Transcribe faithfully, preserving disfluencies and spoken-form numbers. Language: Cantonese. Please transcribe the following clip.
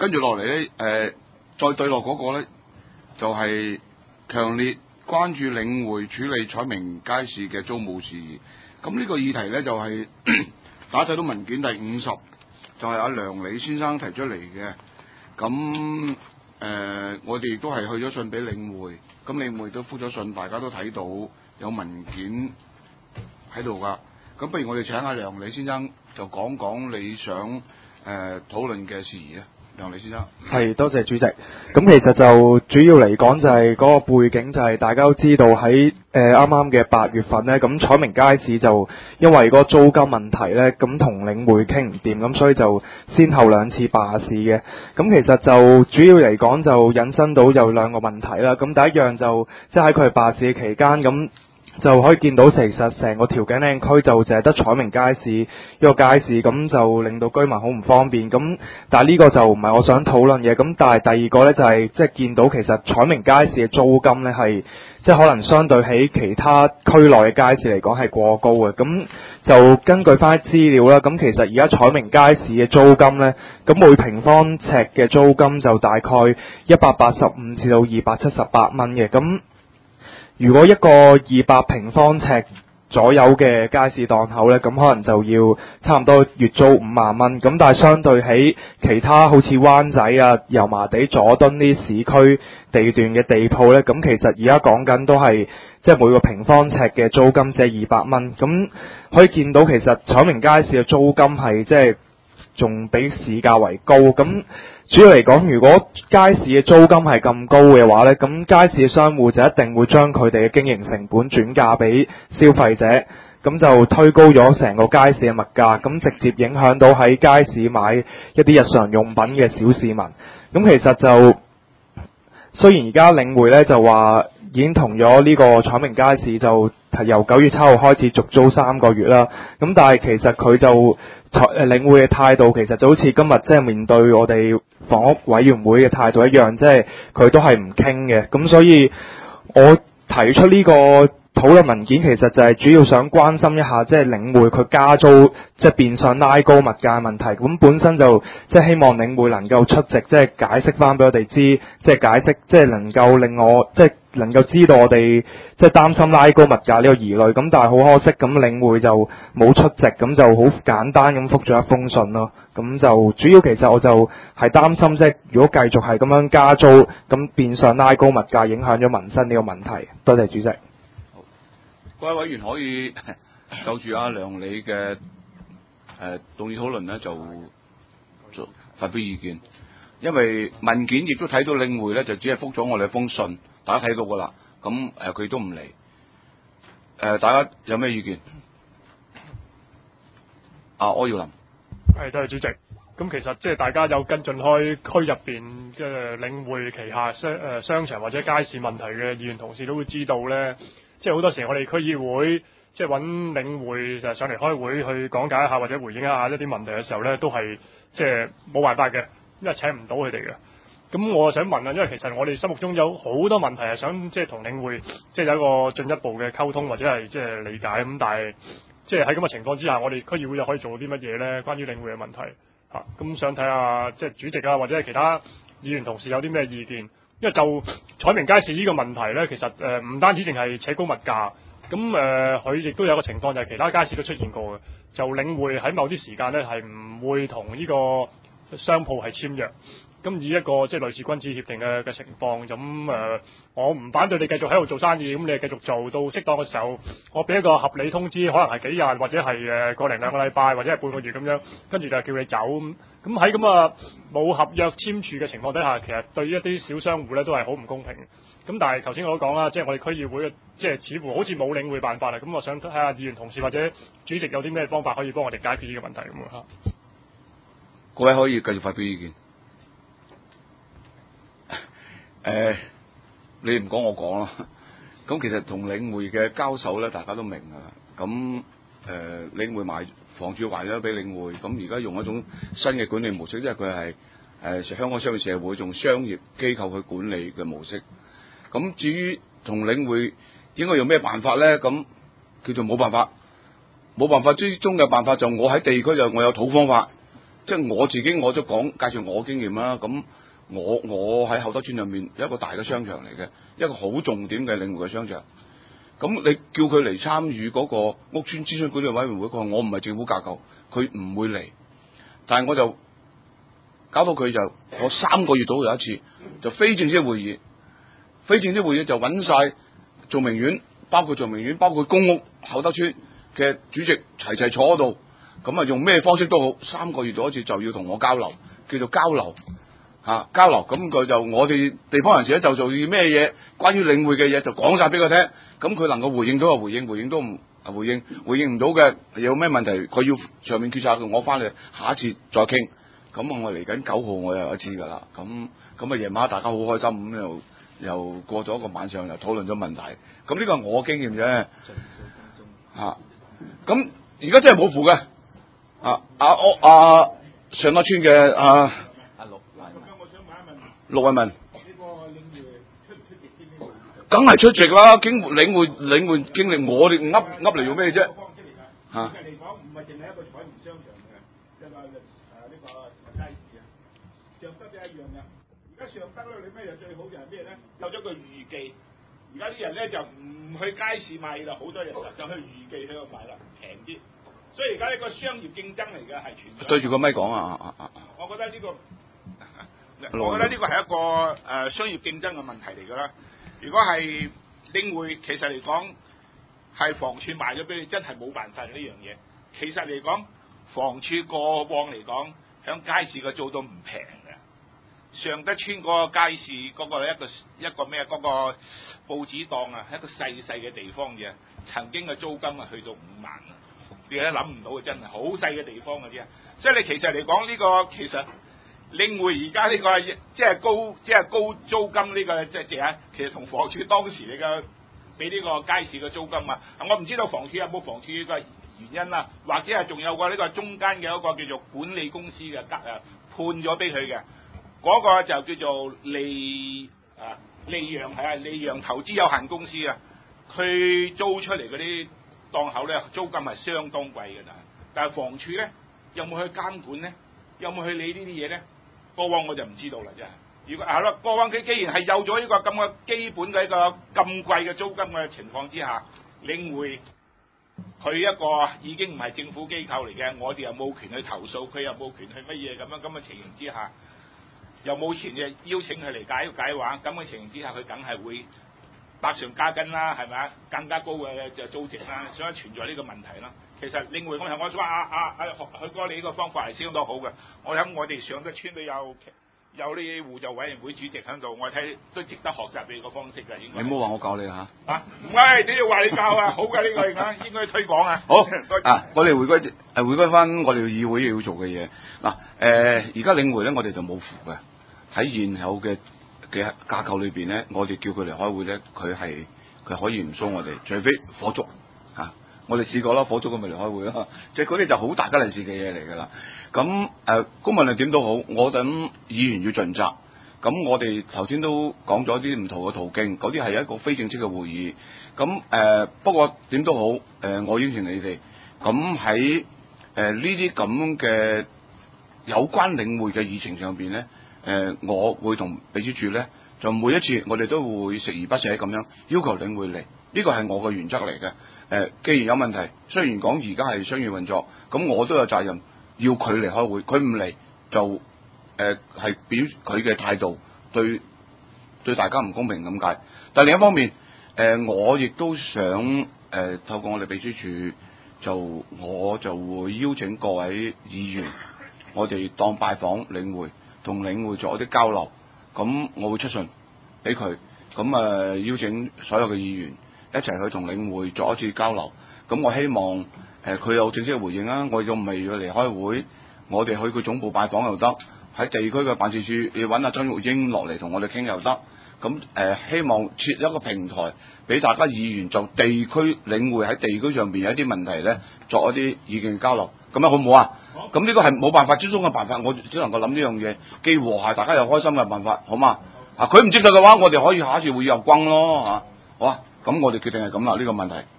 跟住落嚟咧，誒、呃、再對落嗰個咧，就係、是、強烈關注領匯處理彩明街市嘅租務事宜。咁呢個議題咧就係、是、大家睇到文件第五十，就係阿梁李先生提出嚟嘅。咁誒、呃，我哋亦都係去咗信俾領匯，咁領匯都覆咗信，大家都睇到有文件喺度噶。咁不如我哋請阿梁李先生就講講你想誒、呃、討論嘅事宜啊，梁李先生。 係，多謝主席。咁其實就主要嚟講就係嗰個背景，就係大家都知道喺誒啱啱嘅八月份呢，咁彩明街市就因為嗰個租金問題呢，咁同領匯傾唔掂，咁所以就先後兩次罷市嘅。咁其實就主要嚟講就引申到有兩個問題啦。咁第一樣就即係喺佢罷市嘅期間咁。就可以見到，其實成個調景嶺區就淨係得彩明街市一個街市，咁就令到居民好唔方便。咁但係呢個就唔係我想討論嘅。咁但係第二個呢，就係即係見到其實彩明街市嘅租金呢係即係可能相對起其他區內嘅街市嚟講係過高嘅。咁就根據翻資料啦，咁其實而家彩明街市嘅租金呢，咁每平方尺嘅租金就大概一百八十五至到二百七十八蚊嘅。咁如果一個二百平方尺左右嘅街市檔口呢，咁可能就要差唔多月租五萬蚊。咁但係相對喺其他好似灣仔啊、油麻地、佐敦啲市區地段嘅地鋪呢，咁其實而家講緊都係即係每個平方尺嘅租金即係二百蚊。咁可以見到其實彩明街市嘅租金係即係仲比市價為高。咁主要嚟講，如果街市嘅租金係咁高嘅話呢，咁街市嘅商戶就一定會將佢哋嘅經營成本轉嫁俾消費者，咁就推高咗成個街市嘅物價，咁直接影響到喺街市買一啲日常用品嘅小市民。咁其實就雖然而家領匯呢就話已經同咗呢個彩明街市就由九月七號開始續租三個月啦，咁但係其實佢就彩誒領匯嘅態度其實就好似今日即係面對我哋房屋委員會嘅態度一樣，即係佢都係唔傾嘅。咁所以我提出呢個討論文件，其實就係主要想關心一下，即係領匯佢加租，即係變相拉高物價問題。咁本身就即係希望領匯能夠出席，即係解釋翻俾我哋知，即係解釋，即係能夠令我即係能夠知道我哋即係擔心拉高物價呢個疑慮。咁但係好可惜，咁領匯就冇出席，咁就好簡單咁覆咗一封信咯。咁就主要其實我就係擔心，即係如果繼續係咁樣加租，咁變相拉高物價，影響咗民生呢個問題。多謝主席。 各位委員可以就住阿梁李嘅誒動議討論咧，就做發表意見。因為文件亦都睇到領匯咧，就只係覆咗我哋封信，大家睇到噶啦。咁誒佢都唔嚟。誒、呃、大家有咩意見？啊，柯耀林。 係，多謝主席。咁其實即係大家有跟進開區入邊嘅領匯旗下商誒商場或者街市問題嘅議員同事都會知道咧。即係好多時我哋區議會即係揾領匯就上嚟開會去講解一下或者回應一下一啲問題嘅時候咧，都係即係冇辦法嘅，因為請唔到佢哋嘅。咁我想問啊，因為其實我哋心目中有好多問題係想即係同領匯即係有一個進一步嘅溝通或者係即係理解咁，但係即係喺咁嘅情況之下，我哋區議會又可以做啲乜嘢咧？關於領匯嘅問題嚇，咁、啊、想睇下即係主席啊或者係其他議員同事有啲咩意見？因為就彩明街市呢個問題咧，其實誒唔、呃、單止淨係扯高物價，咁誒佢亦都有個情況就係其他街市都出現過嘅，就領匯喺某啲時間咧係唔會同呢個商鋪係簽約，咁以一個即係類似君子協定嘅嘅情況，咁誒、呃、我唔反對你繼續喺度做生意，咁你繼續做到適當嘅時候，我俾一個合理通知，可能係幾日或者係誒個零兩個禮拜或者係半個月咁樣，跟住就叫你走。咁喺咁啊冇合約簽署嘅情況底下，其實對於一啲小商戶咧都係好唔公平。咁但係頭先我都講啦，即係我哋區議會即係似乎好似冇領匯辦法啦。咁我想睇下議員同事或者主席有啲咩方法可以幫我哋解決呢個問題咁啊。 各位可以繼續發表意見。誒、呃，你唔講我講啦。咁其實同領匯嘅交手咧，大家都明㗎。咁誒、呃，領匯賣房主還咗俾領匯，咁而家用一種新嘅管理模式，因為佢係誒香港商業社會用商業機構去管理嘅模式。咁至於同領匯應該用咩辦法咧？咁叫做冇辦法，冇辦法之中嘅辦法就我喺地區就我有土方法， 即係我自己我都講介紹我經驗啦。咁我我喺厚德村入面有一個大嘅商場嚟嘅，一個好重點嘅領匯嘅商場。咁你叫佢嚟參與嗰個屋邨諮詢管理委員會，佢話我唔係政府架構，佢唔會嚟。但係我就搞到佢就我三個月到有一次就非正式會議，非正式會議就揾晒做明院，包括做明院，包括公屋厚德村嘅主席齊齊坐喺度，咁啊用咩方式都好，三個月到一次就要同我交流，叫做交流嚇、啊、交流。咁佢就我哋地方人士咧就做啲咩嘢，關於領匯嘅嘢就講晒俾佢聽，咁佢能夠回應到就回應，回應都唔回應，回應唔到嘅有咩問題，佢要上面決策嘅，我翻嚟下一次再傾。咁啊，我嚟緊九號我又有一次噶啦，咁咁啊夜晚大家好開心，咁又又過咗一個晚上又討論咗問題，咁呢個係我經驗啫。嚇，咁而家真係冇符嘅，啊啊我啊上德村嘅啊阿陸陸偉文，梗係出席啦，經領匯領匯經歷，我哋噏噏嚟做咩啫？嚇。嚟講唔係淨係一個彩虹商場嘅，一個誒呢個街市啊，尚德都一樣嘅。而家尚德咧，你咩嘢最好就係咩咧？有咗個預記，而家啲人咧就唔去街市買啦，好多人就去預記喺度買啦，平啲。所以而家呢個商業競爭嚟嘅係存在。對住個咪講啊啊啊！我覺得呢、這個，我覺得呢個係一個誒、呃、商業競爭嘅問題嚟㗎啦。如果係領匯，其實嚟講係房署賣咗俾你，真係冇辦法呢樣嘢。其實嚟講，房署過往嚟講，響街市嘅租都唔平嘅。尚德村嗰個街市嗰個一個一個咩嗰、嗰個報紙檔啊，一個細細嘅地方嘅，曾經嘅租金啊去到五萬啊！你都諗唔到嘅，真係好細嘅地方嘅啫。所以你其實嚟講呢個其實領匯而家呢個即係高即係高租金呢個即係啊，其實同房署當時你嘅俾呢個街市嘅租金啊，我唔知道房署有冇房署嘅原因啦，或者係仲有個呢個中間嘅一個叫做管理公司嘅格啊判咗俾佢嘅，嗰、那個就叫做利啊利陽係啊利陽投資有限公司啊，佢租出嚟嗰啲檔口咧租金係相當貴嘅啦，但係房署咧有冇去監管咧？有冇去理呢啲嘢咧？過往我就唔知道啦，真係。如果係咯，過往佢既然係有咗呢個咁嘅基本嘅一個咁貴嘅租金嘅情況之下，領匯佢一個已經唔係政府機構嚟嘅，我哋又冇權去投訴，佢又冇權去乜嘢咁樣咁嘅情形之下，又冇錢嘅邀請佢嚟解解話，咁嘅情形之下，佢梗係會百上加斤啦，係咪啊？更加高嘅就租值啦，所以存在呢個問題啦。其實領匯我我話啊啊啊許哥，你呢個方法係相當好嘅。我諗我哋尚德村都有有啲互助委員會主席喺度，我睇都值得學習你個方式嘅。應該你唔好話我教你嚇啊！唔係你要話你教啊，好嘅呢、這個應該推廣啊。好啊，我哋回歸誒回歸翻我哋議會要做嘅嘢嗱誒，而家領匯咧我哋就冇符嘅，喺現有嘅嘅架構裏邊咧，我哋叫佢嚟開會咧，佢係佢可以唔騷我哋，除非火燭嚇。啊我哋試過啦，火燭咁咪嚟開會啦，即係嗰啲就好大吉利是嘅嘢嚟㗎啦。咁誒、呃，公民係點都好，我等議員要盡責。咁我哋頭先都講咗啲唔同嘅途徑，嗰啲係一個非正式嘅會議。咁誒、呃，不過點都好，誒、呃，我應承你哋。咁喺誒呢啲咁嘅有關領匯嘅議程上邊咧，誒、呃，我會同秘書處咧，就每一次我哋都會食而不捨咁樣要求領匯嚟。呢個係我嘅原則嚟嘅。誒、呃，既然有問題，雖然講而家係商業運作，咁我都有責任要佢嚟開會。佢唔嚟就誒係、呃、表佢嘅態度對對大家唔公平咁解。但另一方面，誒、呃、我亦都想誒、呃、透過我哋秘書處，就我就會邀請各位議員，我哋當拜訪領匯，同領匯做一啲交流。咁我會出信俾佢，咁誒、呃、邀請所有嘅議員一齊去同領匯做一次交流。咁我希望誒佢、呃、有正式嘅回應啊！我又唔係要嚟開會，我哋去佢總部拜訪又得，喺地區嘅辦事處要揾阿張玉英落嚟同我哋傾又得。咁誒、呃、希望設一個平台俾大家議員就地區領匯喺地區上邊有一啲問題咧，作一啲意見交流，咁樣好唔好啊？咁呢個係冇辦法之中嘅辦法，我只能夠諗呢樣嘢，既和諧大家又開心嘅辦法，好嘛？啊，佢唔接受嘅話，我哋可以下一次會議又轟咯嚇，好啊？咁我哋決定係咁啦，呢、這個問題。